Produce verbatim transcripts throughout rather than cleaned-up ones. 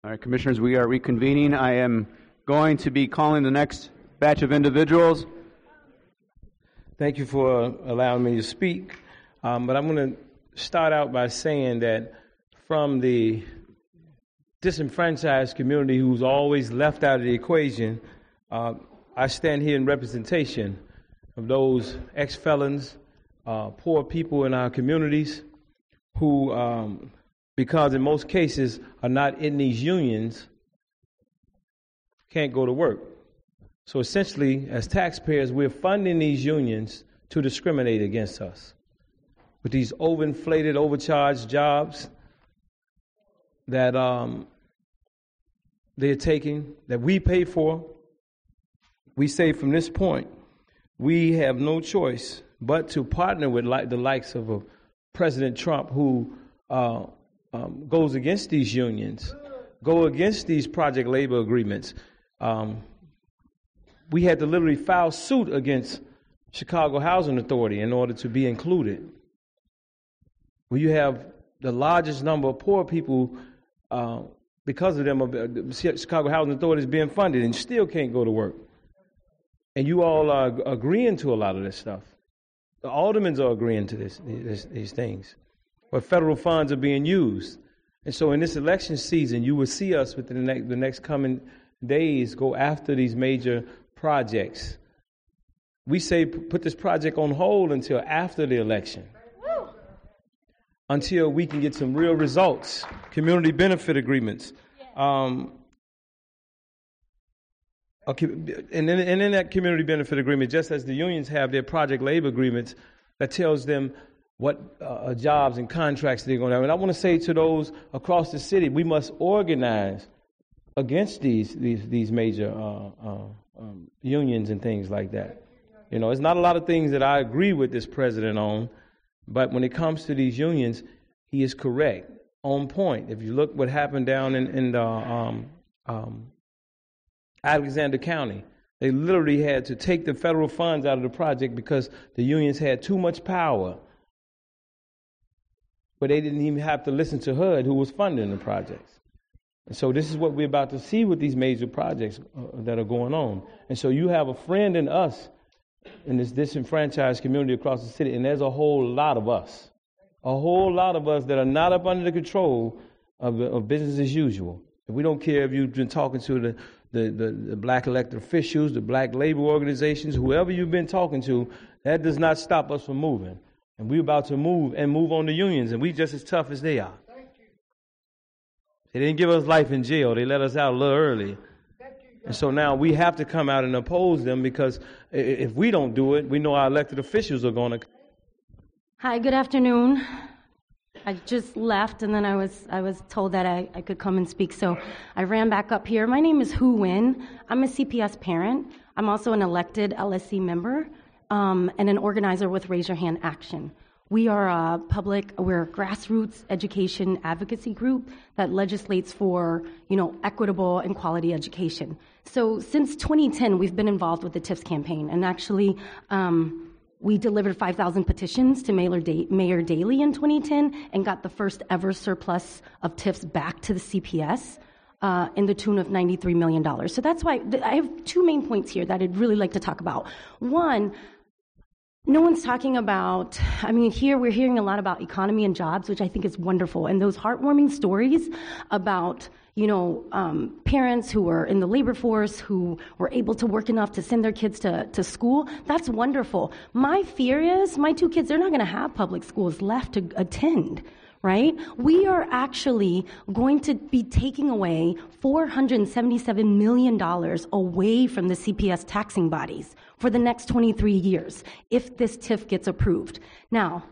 All right, Commissioners, we are reconvening. I am going to be calling the next batch of individuals. Thank you for allowing me to speak. Um, but I'm going to start out by saying that from the disenfranchised community who's always left out of the equation, uh, I stand here in representation of those ex-felons, uh, poor people in our communities who, um, because in most cases are not in these unions, can't go to work. So essentially, as taxpayers, we're funding these unions to discriminate against us with these overinflated, overcharged jobs that um, they're taking, that we pay for. We say from this point, we have no choice but to partner with like the likes of a President Trump who uh, um, goes against these unions, go against these project labor agreements. Um, we had to literally file suit against Chicago Housing Authority in order to be included. Where you have the largest number of poor people, uh, because of them, uh, Chicago Housing Authority is being funded and still can't go to work. And you all are agreeing to a lot of this stuff. The aldermen are agreeing to this, this, these things, where federal funds are being used. And so in this election season, you will see us within the next, the next coming days go after these major projects. We say put this project on hold until after the election, until we can get some real results, community benefit agreements. Um, okay, and, in, and in that community benefit agreement, just as the unions have their project labor agreements that tells them what uh, jobs and contracts they're going to have. And I want to say to those across the city, we must organize against these these, these major uh, uh, um, unions and things like that. You know, it's not a lot of things that I agree with this president on, but when it comes to these unions, he is correct, on point. If you look what happened down in, in the, um, um, Alexander County, they literally had to take the federal funds out of the project because the unions had too much power. But they didn't even have to listen to H U D, who was funding the projects. And so this is what we're about to see with these major projects uh, that are going on. And so you have a friend in us in this disenfranchised community across the city, and there's a whole lot of us, a whole lot of us that are not up under the control of, of business as usual. And we don't care if you've been talking to the, the, the, the black elected officials, the black labor organizations, whoever you've been talking to, that does not stop us from moving. And we're about to move and move on the unions, and we just as tough as they are. They didn't give us life in jail. They let us out a little early. And so now we have to come out and oppose them, because if we don't do it, we know our elected officials are going to. Hi, good afternoon. I just left, and then I was I was told that I, I could come and speak, so I ran back up here. My name is Hu Win. I'm a C P S parent. I'm also an elected L S C member um, and an organizer with Raise Your Hand Action. We are a public, we're a grassroots education advocacy group that legislates for, you know, equitable and quality education. So since twenty ten, we've been involved with the TIFS campaign, and actually um, we delivered five thousand petitions to Mayor, da- Mayor Daley in twenty ten and got the first ever surplus of TIFS back to the C P S uh, in the tune of ninety-three million dollars. So that's why th- I have two main points here that I'd really like to talk about. One, no one's talking about, I mean, here we're hearing a lot about economy and jobs, which I think is wonderful. And those heartwarming stories about, you know, um, parents who were in the labor force, who were able to work enough to send their kids to, to school, that's wonderful. My fear is my two kids, they're not going to have public schools left to attend. Right? We are actually going to be taking away four hundred seventy-seven million dollars away from the C P S taxing bodies for the next twenty-three years if this TIF gets approved. Now,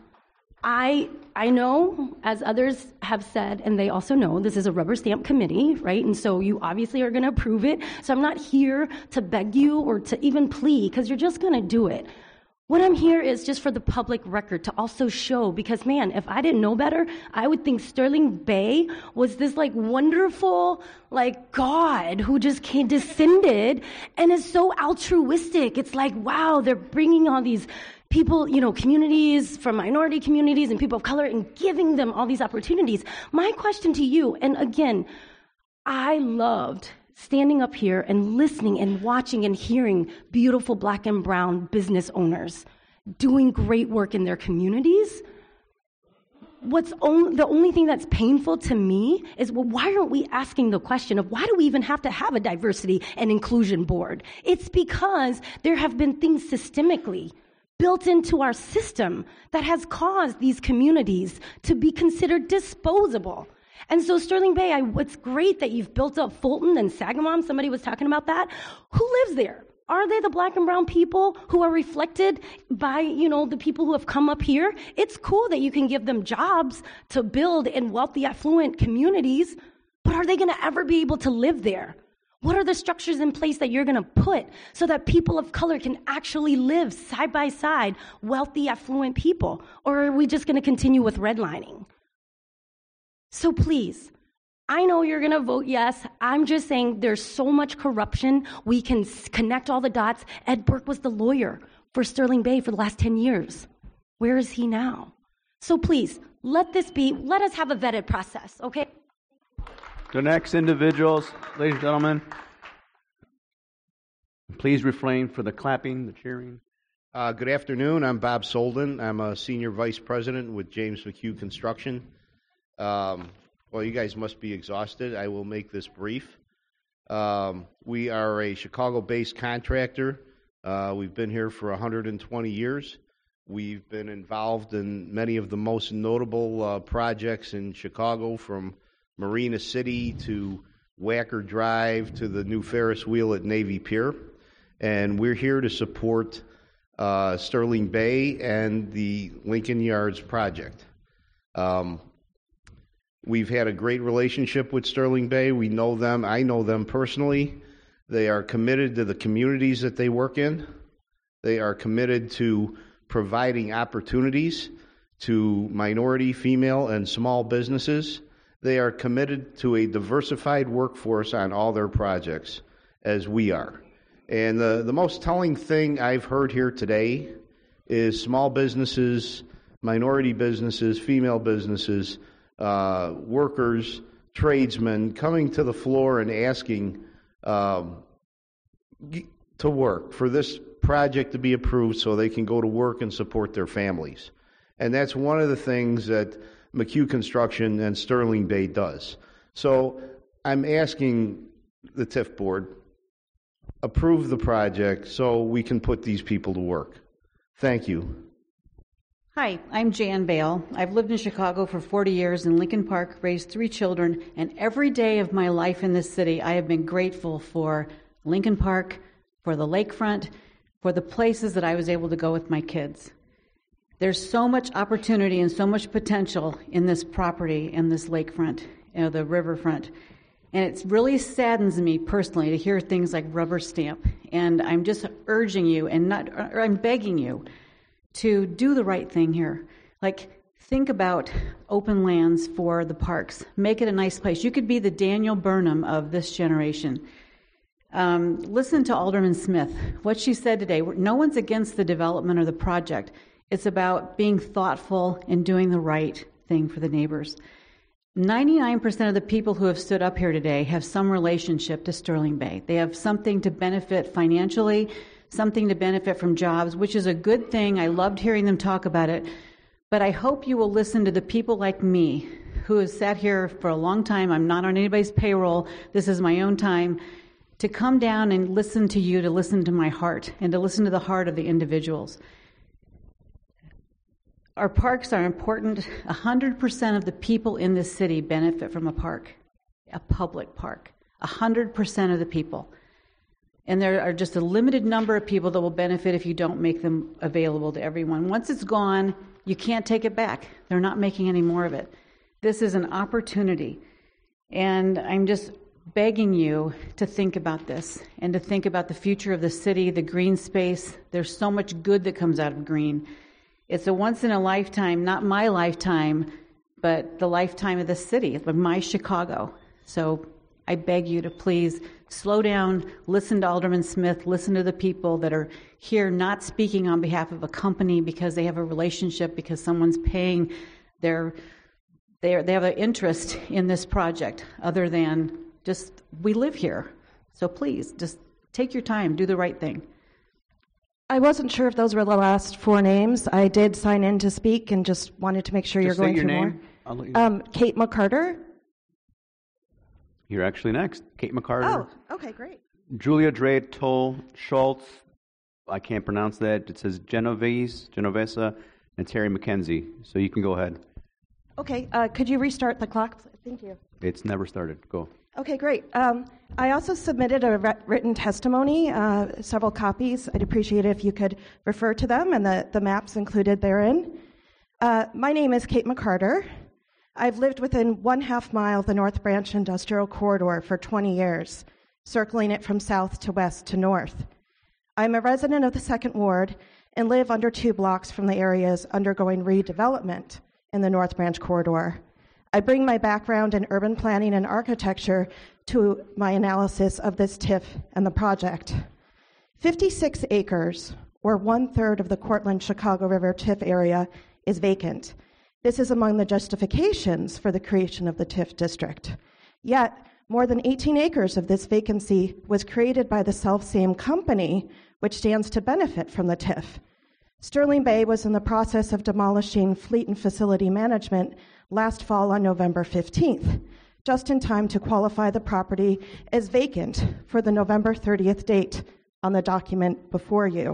I I know, as others have said, and they also know, this is a rubber stamp committee, right? And so you obviously are going to approve it. So I'm not here to beg you or to even plea, because you're just going to do it. What I'm here is just for the public record to also show, because man, if I didn't know better, I would think Sterling Bay was this like wonderful, like God who just came, descended and is so altruistic. It's like, wow, they're bringing all these people, you know, communities from minority communities and people of color and giving them all these opportunities. My question to you, and again, I loved standing up here and listening and watching and hearing beautiful black and brown business owners doing great work in their communities. What's on, the only thing that's painful to me is, well, why aren't we asking the question of why do we even have to have a diversity and inclusion board? It's because there have been things systemically built into our system that has caused these communities to be considered disposable. And so Sterling Bay, I, it's great that you've built up Fulton and Sangamon. Somebody was talking about that. Who lives there? Are they the black and brown people who are reflected by, you know, the people who have come up here? It's cool that you can give them jobs to build in wealthy, affluent communities, but are they going to ever be able to live there? What are the structures in place that you're going to put so that people of color can actually live side by side, wealthy, affluent people? Or are we just going to continue with redlining? So please, I know you're going to vote yes. I'm just saying there's so much corruption. We can connect all the dots. Ed Burke was the lawyer for Sterling Bay for the last ten years. Where is he now? So please, let this be, let us have a vetted process, okay? The next individuals, ladies and gentlemen, please refrain for the clapping, the cheering. Uh, good afternoon. I'm Bob Solden. I'm a senior vice president with James McHugh Construction. Um, Well, you guys must be exhausted. I will make this brief. Um, we are a Chicago-based contractor. Uh, we've been here for one hundred twenty years. We've been involved in many of the most notable uh, projects in Chicago, from Marina City to Wacker Drive to the new Ferris wheel at Navy Pier. And we're here to support uh, Sterling Bay and the Lincoln Yards project. Um, We've had a great relationship with Sterling Bay. We know them. I know them personally. They are committed to the communities that they work in. They are committed to providing opportunities to minority, female, and small businesses. They are committed to a diversified workforce on all their projects, as we are. And the, the most telling thing I've heard here today is small businesses, minority businesses, female businesses, Uh, workers, tradesmen coming to the floor and asking um, to work for this project to be approved so they can go to work and support their families. And that's one of the things that McHugh Construction and Sterling Bay does. So I'm asking the T I F board, approve the project so we can put these people to work. Thank you. Hi, I'm Jan Bale. I've lived in Chicago for forty years in Lincoln Park, raised three children, and every day of my life in this city, I have been grateful for Lincoln Park, for the lakefront, for the places that I was able to go with my kids. There's so much opportunity and so much potential in this property, in this lakefront, you know, the riverfront. And it really saddens me personally to hear things like rubber stamp. And I'm just urging you, and not, or I'm begging you, to do the right thing here. Like, think about open lands for the parks. Make it a nice place. You could be the Daniel Burnham of this generation. Um, listen to Alderman Smith. What she said today, no one's against the development or the project. It's about being thoughtful and doing the right thing for the neighbors. ninety-nine percent of the people who have stood up here today have some relationship to Sterling Bay. They have something to benefit financially, something to benefit from jobs, which is a good thing. I loved hearing them talk about it. But I hope you will listen to the people like me, who have sat here for a long time. I'm not on anybody's payroll. This is my own time. To come down and listen to you, to listen to my heart, and to listen to the heart of the individuals. Our parks are important. one hundred percent of the people in this city benefit from a park, a public park. one hundred percent of the people. And there are just a limited number of people that will benefit if you don't make them available to everyone. Once it's gone, you can't take it back. They're not making any more of it. This is an opportunity. And I'm just begging you to think about this and to think about the future of the city, the green space. There's so much good that comes out of green. It's a once in a lifetime, not my lifetime, but the lifetime of the city, of my Chicago. So I beg you to please slow down, listen to Alderman Smith, listen to the people that are here not speaking on behalf of a company because they have a relationship, because someone's paying their, their they have an interest in this project other than just, we live here. So please, just take your time, do the right thing. I wasn't sure if those were the last four names. I did sign in to speak and just wanted to make sure Just you're going state your through name. more. I'll let you know. Um, Kate McCarter. You're actually next. Kate McCarter. Oh, okay, great. Julia Dre Toll Schultz. I can't pronounce that. It says Genovese, Genovesa, and Terry McKenzie. So you can go ahead. Okay, uh, could you restart the clock? Thank you. It's never started. Go. Okay, great. Um, I also submitted a re- written testimony, uh, several copies. I'd appreciate it if you could refer to them and the, the maps included therein. Uh, my name is Kate McCarter. I've lived within one half mile of the North Branch Industrial Corridor for twenty years, circling it from south to west to north. I'm a resident of the Second Ward and live under two blocks from the areas undergoing redevelopment in the North Branch Corridor. I bring my background in urban planning and architecture to my analysis of this T I F and the project. fifty-six acres, or one-third of the Cortland-Chicago River T I F area, is vacant. This is among the justifications for the creation of the T I F district. Yet, more than eighteen acres of this vacancy was created by the self-same company, which stands to benefit from the T I F. Sterling Bay was in the process of demolishing fleet and facility management last fall on November fifteenth, just in time to qualify the property as vacant for the November thirtieth date on the document before you.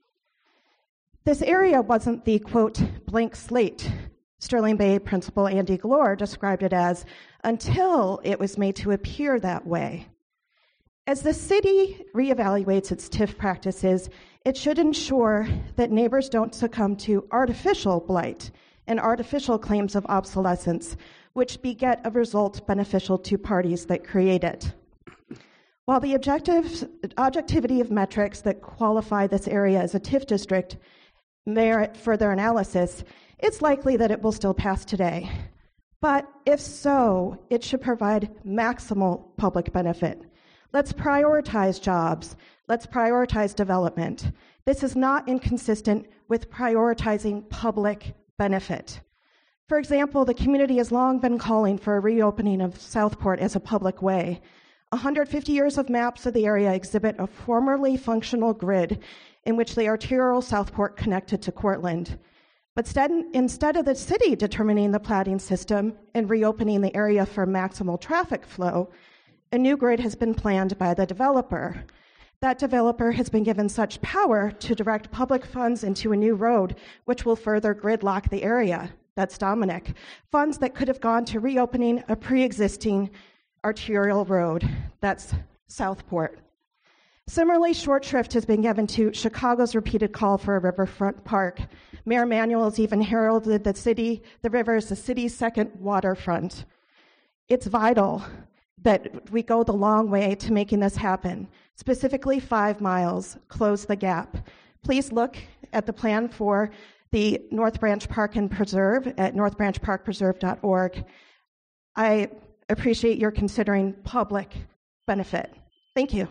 This area wasn't the, quote, blank slate Sterling Bay Principal Andy Glore described it as until it was made to appear that way. As the city reevaluates its T I F practices, it should ensure that neighbors don't succumb to artificial blight and artificial claims of obsolescence, which beget a result beneficial to parties that create it. While the objective, objectivity of metrics that qualify this area as a T I F district merit further analysis, it's likely that it will still pass today. But if so, it should provide maximal public benefit. Let's prioritize jobs. Let's prioritize development. This is not inconsistent with prioritizing public benefit. For example, the community has long been calling for a reopening of Southport as a public way. one hundred fifty years of maps of the area exhibit a formerly functional grid in which the arterial Southport connected to Cortland. But instead, instead of the city determining the platting system and reopening the area for maximal traffic flow, a new grid has been planned by the developer. That developer has been given such power to direct public funds into a new road, which will further gridlock the area. That's Dominic. Funds that could have gone to reopening a pre-existing arterial road. That's Southport. Similarly, short shrift has been given to Chicago's repeated call for a riverfront park. Mayor Emanuel has even heralded the city, the river as the city's second waterfront. It's vital that we go the long way to making this happen, specifically five miles, close the gap. Please look at the plan for the North Branch Park and Preserve at north branch park preserve dot org. I appreciate your considering public benefit. Thank you.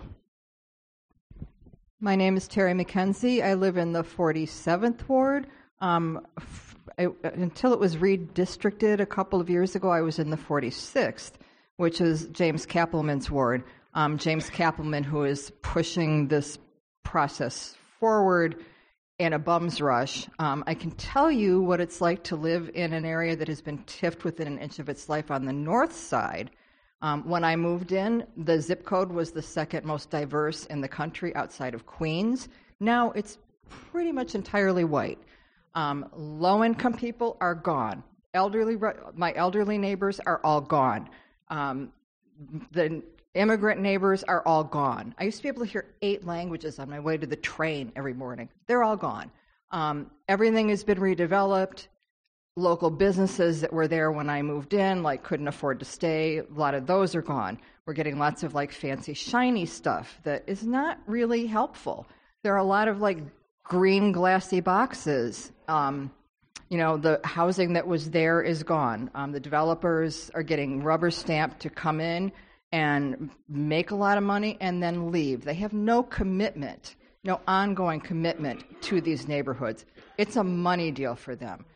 My name is Terry McKenzie. I live in the forty-seventh Ward. Um, f- I, until it was redistricted a couple of years ago, I was in the forty-sixth, which is James Kappelman's ward. Um, James Kappelman, who is pushing this process forward in a bum's rush. Um, I can tell you what it's like to live in an area that has been T I F'd within an inch of its life on the north side. Um, when I moved in, the zip code was the second most diverse in the country outside of Queens. Now it's pretty much entirely white. Um, low-income people are gone. Elderly, my elderly neighbors are all gone. Um, the immigrant neighbors are all gone. I used to be able to hear eight languages on my way to the train every morning. They're all gone. Um, everything has been redeveloped. Local businesses that were there when I moved in, like couldn't afford to stay, a lot of those are gone. We're getting lots of like fancy, shiny stuff that is not really helpful. There are a lot of like green, glassy boxes. Um, you know, the housing that was there is gone. Um, the developers are getting rubber stamped to come in and make a lot of money and then leave. They have no commitment, no ongoing commitment to these neighborhoods. It's a money deal for them.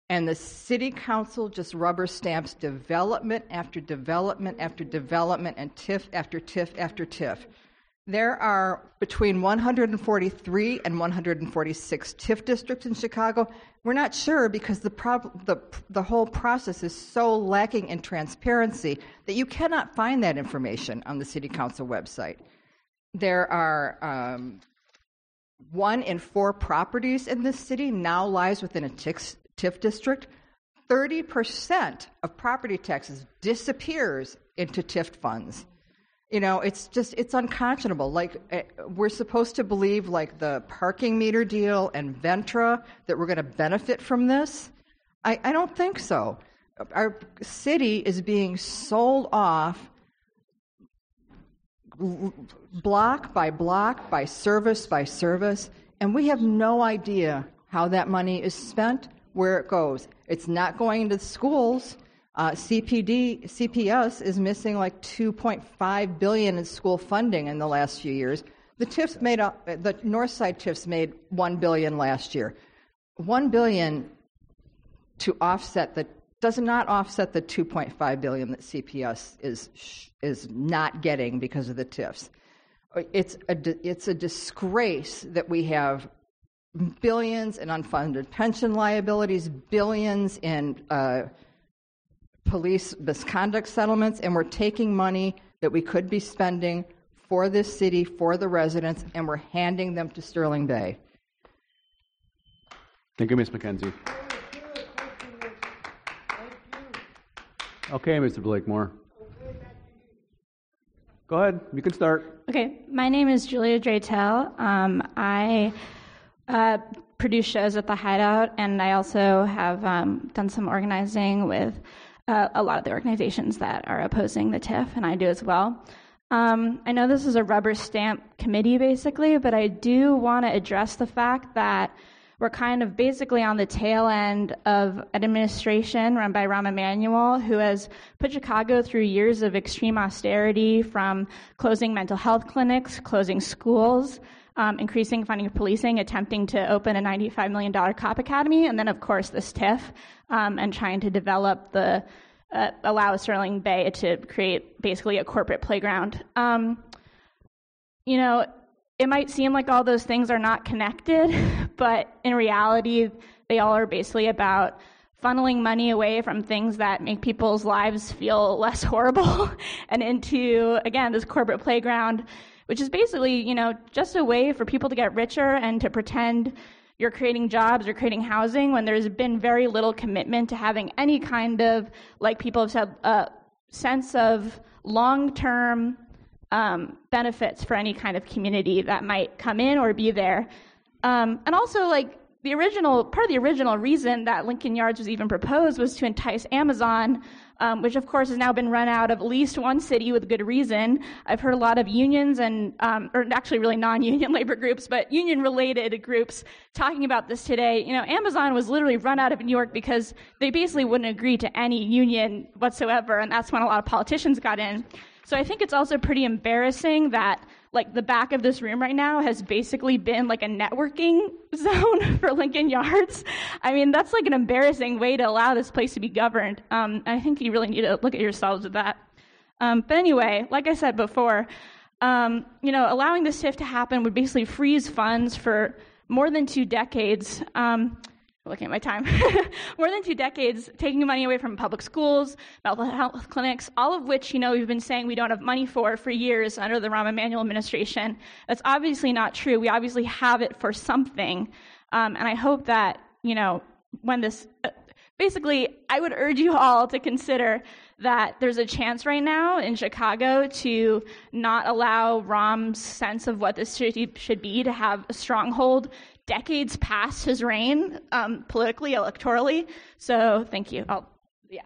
And the city council just rubber stamps development after development after development and TIF after TIF after TIF. There are between one hundred forty-three and one hundred forty-six TIF districts in Chicago. We're not sure because the, prob- the, the whole process is so lacking in transparency that you cannot find that information on the city council website. There are um, one in four properties in this city now lies within a TIF, TIF district. thirty percent of property taxes disappears into TIF funds. You know, it's just, it's unconscionable. Like, we're supposed to believe, like, the parking meter deal and Ventra, that we're going to benefit from this. I, I don't think so. Our city is being sold off block by block, by service by service, and we have no idea how that money is spent, where it goes. It's not going into schools. Uh, C P D, C P S is missing like two point five billion dollars in school funding in the last few years. The TIFs made up, the Northside TIFs made one billion dollars last year. one billion dollars to offset the, does not offset the two point five billion dollars that C P S is is not getting because of the TIFs. It's a, it's a disgrace that we have billions in unfunded pension liabilities, billions in uh, police misconduct settlements, and we're taking money that we could be spending for this city, for the residents, and we're handing them to Sterling Bay. Thank you, Miz McKenzie. Okay, Mister Blakemore. Go ahead. You can start. Okay. My name is Julia Draytel. Um, I uh, produce shows at the Hideout, and I also have um, done some organizing with uh, a lot of the organizations that are opposing the TIF, and I do as well. Um, I know this is a rubber stamp committee, basically, but I do want to address the fact that we're kind of basically on the tail end of an administration run by Rahm Emanuel, who has put Chicago through years of extreme austerity, from closing mental health clinics, closing schools, um, increasing funding of policing, attempting to open a ninety-five million dollars cop academy, and then, of course, this TIF, um, and trying to develop the, uh, allow Sterling Bay to create basically a corporate playground. Um, you know, it might seem like all those things are not connected, but in reality, they all are basically about funneling money away from things that make people's lives feel less horrible and into, again, this corporate playground, which is basically, you know, just a way for people to get richer and to pretend you're creating jobs or creating housing when there's been very little commitment to having any kind of, like people have said, a sense of long-term Um, benefits for any kind of community that might come in or be there. Um, and also, like, the original, part of the original reason that Lincoln Yards was even proposed was to entice Amazon, um, which of course has now been run out of at least one city with good reason. I've heard a lot of unions and, um, or actually really non-union labor groups, but union-related groups talking about this today. You know, Amazon was literally run out of New York because they basically wouldn't agree to any union whatsoever, and that's when a lot of politicians got in. So I think it's also pretty embarrassing that, like, the back of this room right now has basically been like a networking zone for Lincoln Yards. I mean, that's like an embarrassing way to allow this place to be governed. Um, I think you really need to look at yourselves with that. Um, but anyway, like I said before, um, you know, allowing this TIF to happen would basically freeze funds for more than two decades. Um, looking at my time, more than two decades, taking money away from public schools, mental health clinics, all of which, you know, we've been saying we don't have money for for years under the Rahm Emanuel administration. That's obviously not true. We obviously have it for something. Um, and I hope that, you know, when this, uh, basically, I would urge you all to consider that there's a chance right now in Chicago to not allow Rahm's sense of what this city should be to have a stronghold decades past his reign, um, politically, electorally. So thank you. I'll, yeah.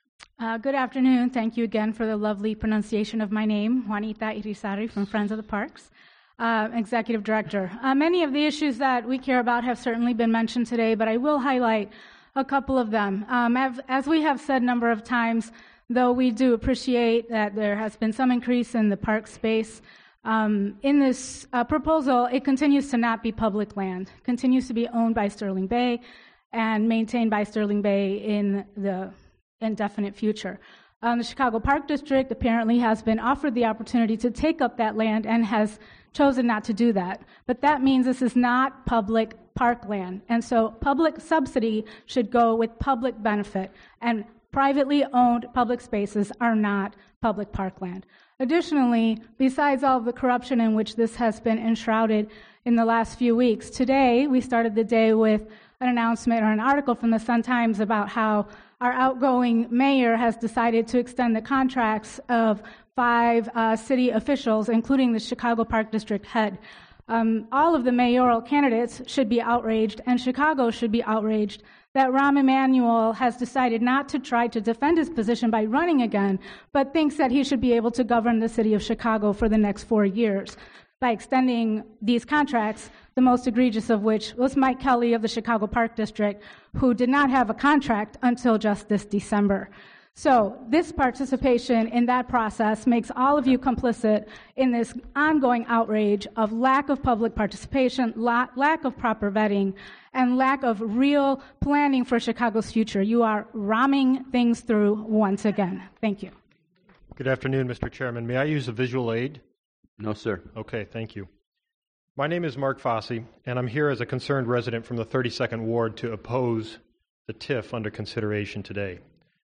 Uh, good afternoon. Thank you again for the lovely pronunciation of my name, Juanita Irizarry from Friends of the Parks, uh, Executive Director. Uh, many of the issues that we care about have certainly been mentioned today, but I will highlight a couple of them. Um, as, as we have said a number of times, though we do appreciate that there has been some increase in the park space, Um, in this uh, proposal, it continues to not be public land, continues to be owned by Sterling Bay, and maintained by Sterling Bay in the indefinite future. Um, the Chicago Park District apparently has been offered the opportunity to take up that land and has chosen not to do that. But that means this is not public parkland. And so public subsidy should go with public benefit. And privately owned public spaces are not public parkland. Additionally, besides all of the corruption in which this has been enshrouded in the last few weeks, today we started the day with an announcement or an article from the Sun-Times about how our outgoing mayor has decided to extend the contracts of five uh, city officials, including the Chicago Park District head. Um, all of the mayoral candidates should be outraged, and Chicago should be outraged that Rahm Emanuel has decided not to try to defend his position by running again, but thinks that he should be able to govern the city of Chicago for the next four years by extending these contracts, the most egregious of which was Mike Kelly of the Chicago Park District, who did not have a contract until just this December. So this participation in that process makes all of you complicit in this ongoing outrage of lack of public participation, la- lack of proper vetting, and lack of real planning for Chicago's future. You are ramming things through once again. Thank you. Good afternoon, Mister Chairman. May I use a visual aid? No, sir. Okay, thank you. My name is Mark Fossey, and I'm here as a concerned resident from the thirty-second Ward to oppose the T I F under consideration today.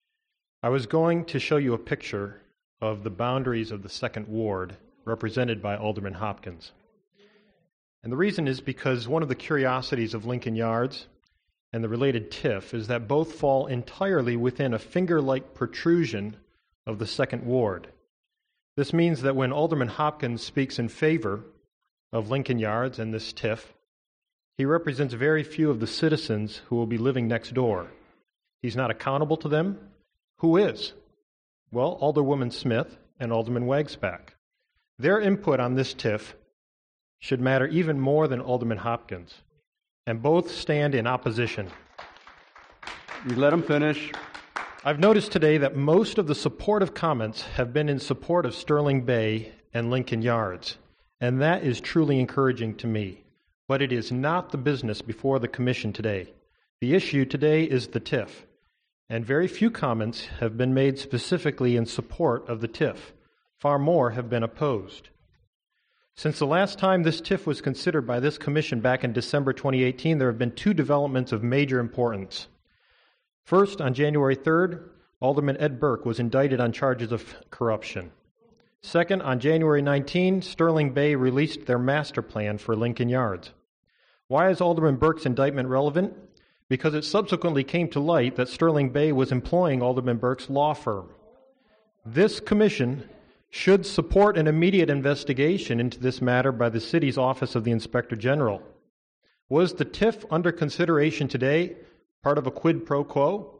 I was going to show you a picture of the boundaries of the second Ward represented by Alderman Hopkins. And the reason is because one of the curiosities of Lincoln Yards and the related T I F is that both fall entirely within a finger-like protrusion of the second Ward. This means that when Alderman Hopkins speaks in favor of Lincoln Yards and this T I F, he represents very few of the citizens who will be living next door. He's not accountable to them. Who is? Well, Alderwoman Smith and Alderman Wagsback. Their input on this T I F should matter even more than Alderman Hopkins, and both stand in opposition. You let him finish. I've noticed today that most of the supportive comments have been in support of Sterling Bay and Lincoln Yards, and that is truly encouraging to me. But it is not the business before the Commission today. The issue today is the T I F, and very few comments have been made specifically in support of the T I F. Far more have been opposed. Since the last time this T I F was considered by this Commission back in December twenty eighteen, there have been two developments of major importance. First, on January third, Alderman Ed Burke was indicted on charges of corruption. Second, on January nineteenth, Sterling Bay released their master plan for Lincoln Yards. Why is Alderman Burke's indictment relevant? Because it subsequently came to light that Sterling Bay was employing Alderman Burke's law firm. This commission should support an immediate investigation into this matter by the city's Office of the Inspector General. Was the T I F under consideration today part of a quid pro quo?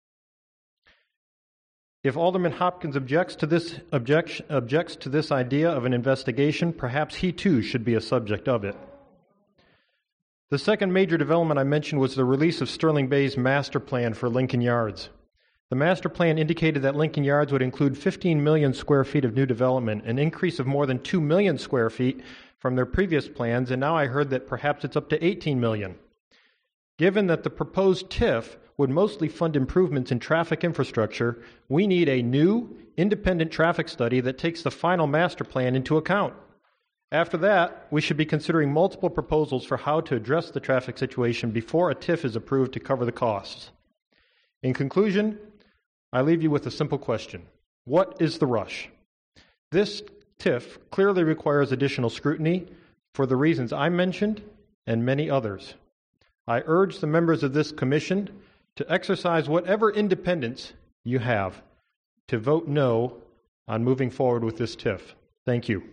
If Alderman Hopkins objects to this object, objects to this idea of an investigation, perhaps he too should be a subject of it. The second major development I mentioned was the release of Sterling Bay's master plan for Lincoln Yards. The master plan indicated that Lincoln Yards would include fifteen million square feet of new development, an increase of more than two million square feet from their previous plans, and now I heard that perhaps it's up to eighteen million. Given that the proposed T I F would mostly fund improvements in traffic infrastructure, we need a new, independent traffic study that takes the final master plan into account. After that, we should be considering multiple proposals for how to address the traffic situation before a T I F is approved to cover the costs. In conclusion, I leave you with a simple question. What is the rush? This T I F clearly requires additional scrutiny for the reasons I mentioned and many others. I urge the members of this commission to exercise whatever independence you have to vote no on moving forward with this T I F. Thank you.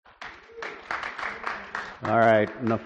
All right, enough.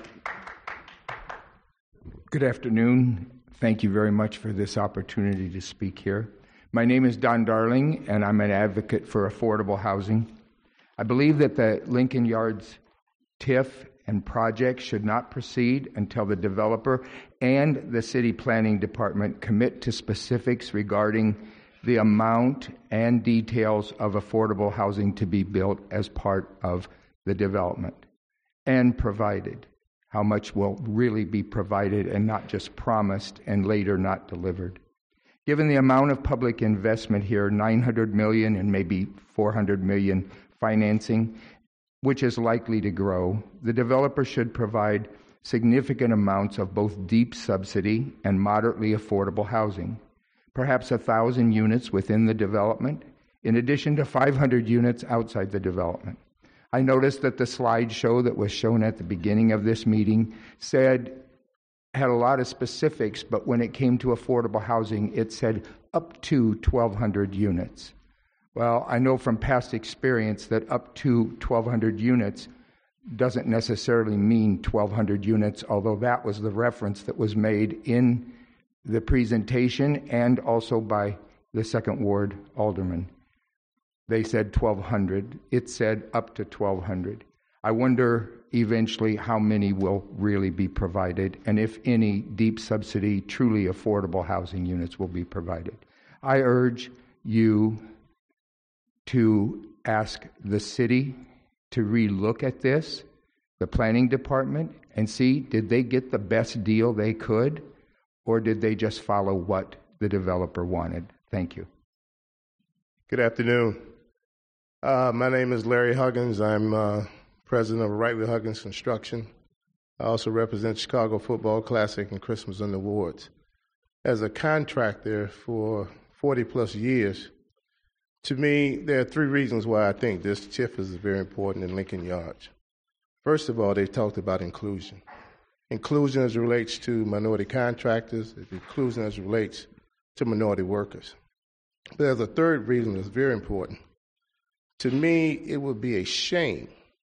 Good afternoon. Thank you very much for this opportunity to speak here. My name is Don Darling, and I'm an advocate for affordable housing. I believe that the Lincoln Yards T I F and project should not proceed until the developer and the city planning department commit to specifics regarding the amount and details of affordable housing to be built as part of the development and provided. how much will really be provided and not just promised and later not delivered. Given the amount of public investment here, nine hundred million dollars and maybe four hundred million dollars financing, which is likely to grow, the developer should provide significant amounts of both deep subsidy and moderately affordable housing, perhaps one thousand units within the development, in addition to five hundred units outside the development. I noticed that the slideshow that was shown at the beginning of this meeting said, had a lot of specifics, but when it came to affordable housing, it said up to twelve hundred units. Well, I know from past experience that up to twelve hundred units doesn't necessarily mean twelve hundred units, although that was the reference that was made in the presentation and also by the Second Ward Alderman. They said twelve hundred. It said up to twelve hundred. I wonder eventually how many will really be provided, and if any deep subsidy, truly affordable housing units will be provided. I urge you to ask the city to relook at this, the planning department, and see, did they get the best deal they could, or did they just follow what the developer wanted? Thank you. Good afternoon. Uh, my name is Larry Huggins. I'm uh, president of Wright with Huggins Construction. I also represent Chicago Football Classic and Christmas and Awards. As a contractor for forty plus years, to me, there are three reasons why I think this T I F is very important in Lincoln Yards. First of all, they talked about inclusion. Inclusion as it relates to minority contractors, inclusion as it relates to minority workers. But there's a third reason that's very important. To me, it would be a shame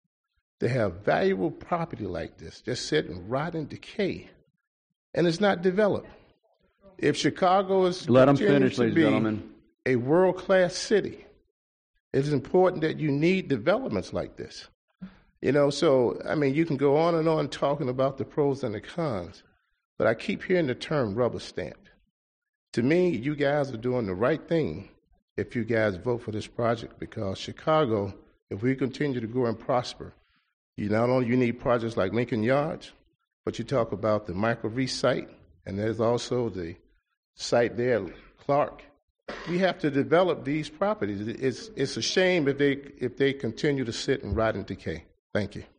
to have valuable property like this just sit and rot and decay, and it's not developed. If Chicago is Let them continuing finish, to ladies be and gentlemen. a world-class city, it's important that you need developments like this. You know, so, I mean, you can go on and on talking about the pros and the cons, but I keep hearing the term rubber stamped. To me, you guys are doing the right thing if you guys vote for this project, because Chicago, if we continue to grow and prosper, you not only you need projects like Lincoln Yards, but you talk about the Micro V site, and there's also the site there, Clark. We have to develop these properties. It's it's a shame if they if they continue to sit and rot and decay. Thank you.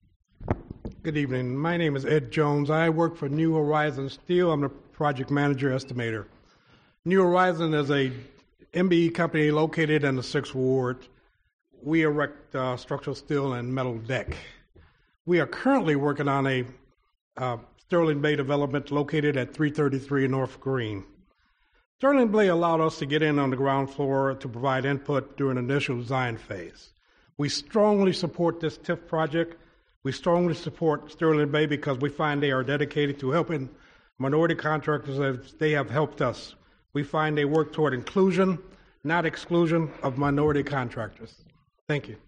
Good evening. My name is Ed Jones. I work for New Horizon Steel. I'm the project manager estimator. New Horizon is a M B E company located in the sixth Ward. We erect uh, structural steel and metal deck. We are currently working on a uh, Sterling Bay development located at three thirty-three North Green. Sterling Bay allowed us to get in on the ground floor to provide input during the initial design phase. We strongly support this T I F project. We strongly support Sterling Bay because we find they are dedicated to helping minority contractors as they have helped us. We find they work toward inclusion, not exclusion of minority contractors. Thank you.